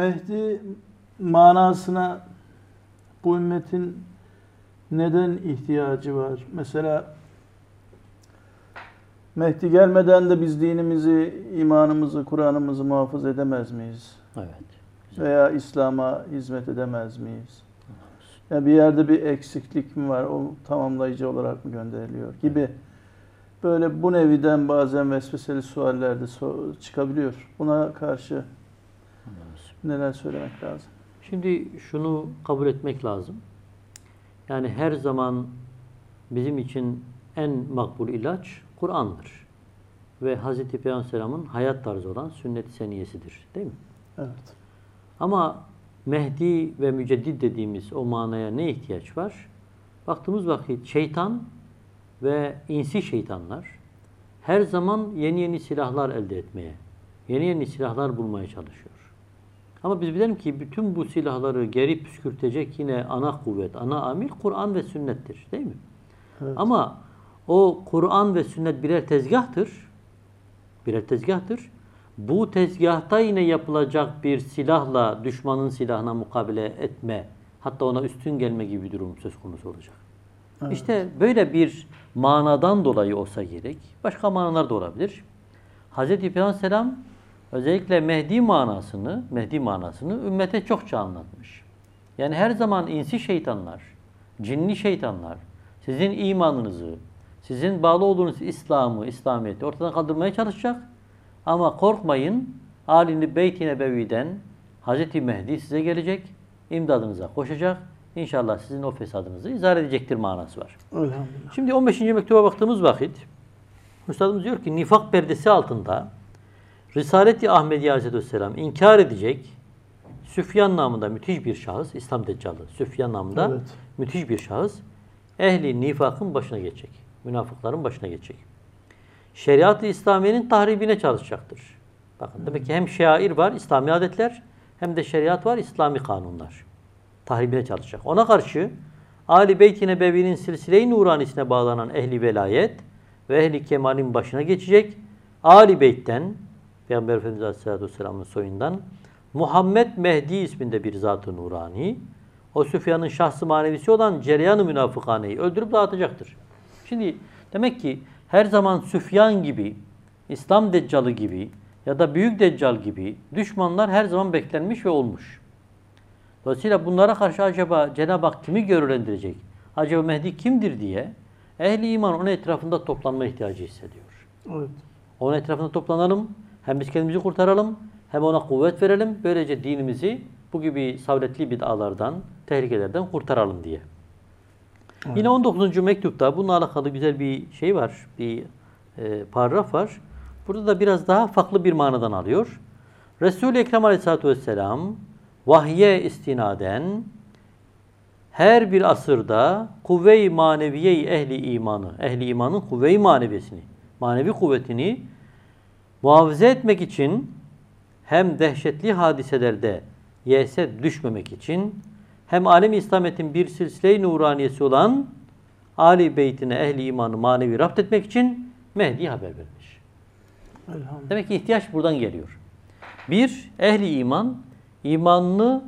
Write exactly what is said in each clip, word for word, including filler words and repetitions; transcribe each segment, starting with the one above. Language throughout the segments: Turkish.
Mehdi manasına bu ümmetin neden ihtiyacı var? Mesela Mehdi gelmeden de biz dinimizi, imanımızı, Kur'an'ımızı muhafaza edemez miyiz? Evet. Güzel. Veya İslam'a hizmet edemez miyiz? Yani bir yerde bir eksiklik mi var? O tamamlayıcı olarak mı gönderiliyor gibi. Böyle bu neviden bazen vesveseli sualler de çıkabiliyor. Buna karşı neler söylemek lazım? Şimdi şunu kabul etmek lazım. Yani her zaman bizim için en makbul ilaç Kur'an'dır. Ve Hazreti Peygamber Aleyhisselam'ın hayat tarzı olan sünnet-i seniyesidir. Değil mi? Evet. Ama Mehdi ve Müceddid dediğimiz o manaya ne ihtiyaç var? Baktığımız vakit şeytan ve insi şeytanlar her zaman yeni yeni silahlar elde etmeye, yeni yeni silahlar bulmaya çalışıyor. Ama biz bilelim ki bütün bu silahları geri püskürtecek yine ana kuvvet, ana amil Kur'an ve sünnettir. Değil mi? Evet. Ama o Kur'an ve sünnet birer tezgahtır. Birer tezgahtır. Bu tezgahta yine yapılacak bir silahla düşmanın silahına mukabele etme, hatta ona üstün gelme gibi bir durum söz konusu olacak. Evet. İşte böyle bir manadan dolayı olsa gerek. Başka manalar da olabilir. Hazreti Peygamber Aleyhisselam özellikle Mehdi manasını, Mehdi manasını ümmete çokça anlatmış. Yani her zaman insi şeytanlar, cinli şeytanlar sizin imanınızı, sizin bağlı olduğunuz İslam'ı, İslamiyet'i ortadan kaldırmaya çalışacak. Ama korkmayın, âl-i beyt-i nebeviden Hazreti Mehdi size gelecek, imdadınıza koşacak. İnşallah sizin o fesadınızı izah edecektir manası var. Elhamdülillah. Şimdi on beşinci mektuba baktığımız vakit Üstadımız diyor ki nifak perdesi altında Risalet-i Ahmediye Aleyhisselam inkar edecek Süfyan namında müthiş bir şahıs, İslam Deccalı Süfyan namında evet. müthiş bir şahıs ehli nifakın başına geçecek. Münafıkların başına geçecek. Şeriat-ı İslamiye'nin tahribine çalışacaktır. Bakın hmm. demek ki hem şair var, İslami adetler, hem de şeriat var, İslami kanunlar. Tahribine çalışacak. Ona karşı Âl-i Beyt-i Nebevi'nin silsile-i nuranisine bağlanan ehli velayet ve ehli kemalin başına geçecek. Âl-i Beyt'ten, Peygamber Efendimiz Aleyhisselatü Vesselam'ın soyundan Muhammed Mehdi isminde bir zat-ı nurani, o Süfyan'ın şahsı manevisi olan cereyan-ı münafıkaneyi öldürüp dağıtacaktır. Şimdi demek ki her zaman Süfyan gibi, İslam Deccalı gibi ya da Büyük Deccal gibi düşmanlar her zaman beklenmiş ve olmuş. Dolayısıyla bunlara karşı acaba Cenab-ı Hak kimi görevlendirecek? Acaba Mehdi kimdir diye ehli iman onun etrafında toplanma ihtiyacı hissediyor. Evet. Onun etrafında toplanalım, hem biz kendimizi kurtaralım, hem ona kuvvet verelim. Böylece dinimizi bu gibi savletli bid'alardan, tehlikelerden kurtaralım diye. Evet. Yine on dokuzuncu mektupta bununla alakalı güzel bir şey var, bir e, paragraf var. Burada da biraz daha farklı bir manadan alıyor. Resul-i Ekrem Aleyhisselatü Vesselam vahye istinaden her bir asırda kuvve-i maneviye-i ehli imanı, ehli imanın kuvve-i maneviyesini, manevi kuvvetini muhafaza etmek için hem dehşetli hadiselerde yese düşmemek için hem alem-i İslamiyet'in bir silsile-i nuraniyesi olan âl-i beytine ehli imanı manevi rapt etmek için Mehdi'ye haber vermiş. Demek ki ihtiyaç buradan geliyor. Bir, ehli iman, imanını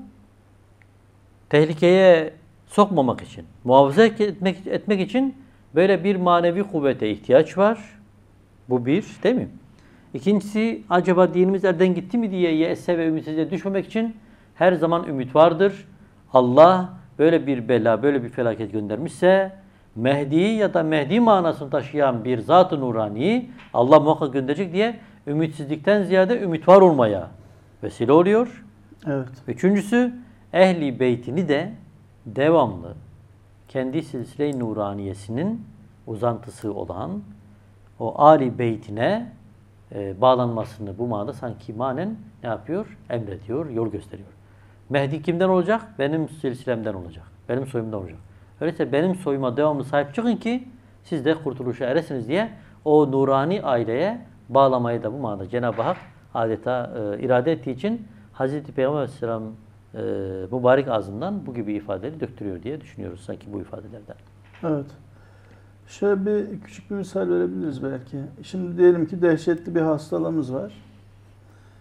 tehlikeye sokmamak için, muhafaza etmek, etmek için böyle bir manevi kuvvete ihtiyaç var. Bu bir, değil mi? İkincisi, acaba dinimiz elden gitti mi diye yese ve ümitsizliğe düşmemek için her zaman ümit vardır. Allah böyle bir bela, böyle bir felaket göndermişse Mehdi ya da Mehdi manasını taşıyan bir zat-ı nurani Allah muhakkak gönderecek diye ümitsizlikten ziyade ümit var olmaya vesile oluyor. Evet. Üçüncüsü, ehli beytini de devamlı kendi silsile-i nuraniyesinin uzantısı olan o âl-i beytine e, bağlanmasını bu manada sanki manen ne yapıyor? Emrediyor, yol gösteriyor. Mehdi kimden olacak? Benim silsilemden olacak. Benim soyumdan olacak. Öyleyse benim soyuma devamlı sahip çıkın ki siz de kurtuluşa eresiniz diye o nurani aileye bağlamayı da bu manada Cenab-ı Hak adeta e, irade ettiği için Hazreti Peygamber Aleyhisselam e, mübarek ağzından bu gibi ifadeleri döktürüyor diye düşünüyoruz sanki bu ifadelerden. Evet. Şöyle bir küçük bir misal verebiliriz belki. Şimdi diyelim ki dehşetli bir hastalığımız var.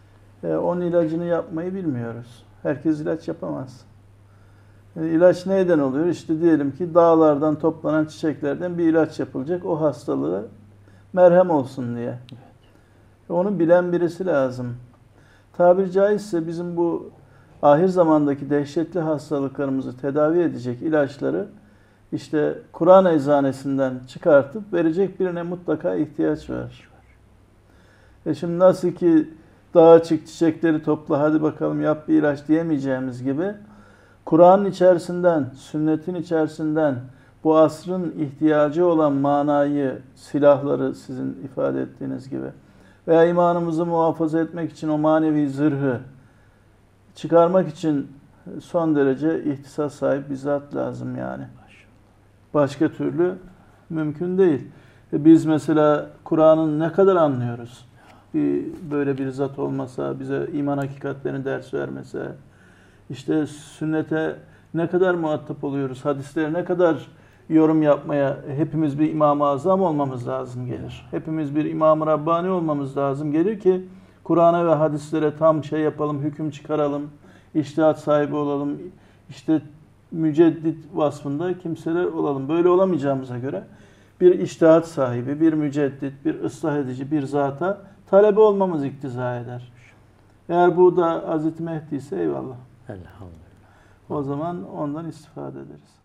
E, onun ilacını yapmayı bilmiyoruz. Herkes ilaç yapamaz. E, ilaç neyden oluyor? İşte diyelim ki dağlardan toplanan çiçeklerden bir ilaç yapılacak. O hastalığı merhem olsun diye. E, onu bilen birisi lazım. Tabiri caizse bizim bu ahir zamandaki dehşetli hastalıklarımızı tedavi edecek ilaçları işte Kur'an eczanesinden çıkartıp verecek birine mutlaka ihtiyaç var. E şimdi nasıl ki dağa çık çiçekleri topla hadi bakalım yap bir ilaç diyemeyeceğimiz gibi Kur'an'ın içerisinden, sünnetin içerisinden bu asrın ihtiyacı olan manayı, silahları sizin ifade ettiğiniz gibi veya imanımızı muhafaza etmek için o manevi zırhı çıkarmak için son derece ihtisas sahibi bir zat lazım yani. Başka türlü mümkün değil. Biz mesela Kur'an'ın ne kadar anlıyoruz? Bir, böyle bir zat olmasa, bize iman hakikatlerini ders vermese, işte sünnete ne kadar muhatap oluyoruz, hadislere ne kadar yorum yapmaya hepimiz bir İmam-ı Azam olmamız lazım gelir. Hepimiz bir İmam-ı Rabbani olmamız lazım gelir ki Kur'an'a ve hadislere tam şey yapalım, hüküm çıkaralım, içtihat sahibi olalım, işte müceddit vasfında kimseler olalım. Böyle olamayacağımıza göre bir içtihat sahibi, bir müceddit, bir ıslah edici bir zata talebe olmamız iktiza eder. Eğer bu da Hazreti Mehdi ise eyvallah. Elhamdülillah. O zaman ondan istifade ederiz.